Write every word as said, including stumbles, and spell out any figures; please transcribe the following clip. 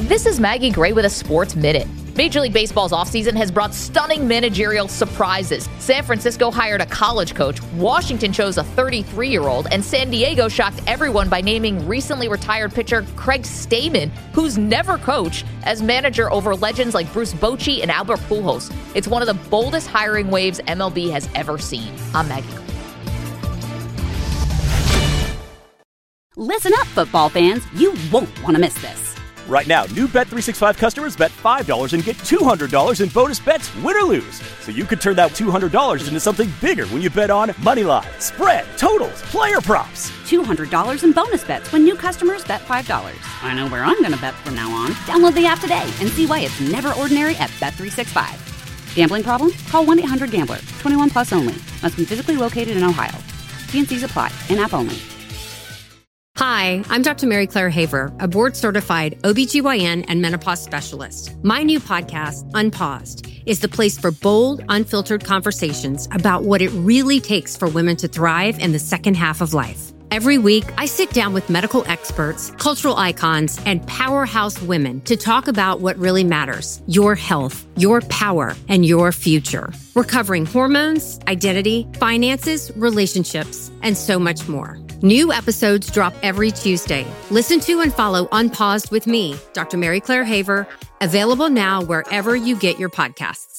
This is Maggie Gray with a Sports Minute. Major League Baseball's offseason has brought stunning managerial surprises. San Francisco hired a college coach, Washington chose a thirty-three-year-old, and San Diego shocked everyone by naming recently retired pitcher Craig Stammen, who's never coached, as manager over legends like Bruce Bochy and Albert Pujols. It's one of the boldest hiring waves M L B has ever seen. I'm Maggie Gray. Listen up, football fans. You won't want to miss this. Right now, new Bet three sixty-five customers bet five dollars and get two hundred dollars in bonus bets, win or lose. So you could turn that two hundred dollars into something bigger when you bet on money line, spread, totals, player props. two hundred dollars in bonus bets when new customers bet five dollars. I know where I'm going to bet from now on. Download the app today and see why it's never ordinary at Bet three sixty-five. Gambling problem? Call one eight hundred gambler. twenty-one plus only. Must be physically located in Ohio. T and C's apply. In-app only. Hi, I'm Doctor Mary Claire Haver, a board-certified O B G Y N and menopause specialist. My new podcast, Unpaused, is the place for bold, unfiltered conversations about what it really takes for women to thrive in the second half of life. Every week, I sit down with medical experts, cultural icons, and powerhouse women to talk about what really matters: your health, your power, and your future. We're covering hormones, identity, finances, relationships, and so much more. New episodes drop every Tuesday. Listen to and follow Unpaused with me, Doctor Mary Claire Haver, available now wherever you get your podcasts.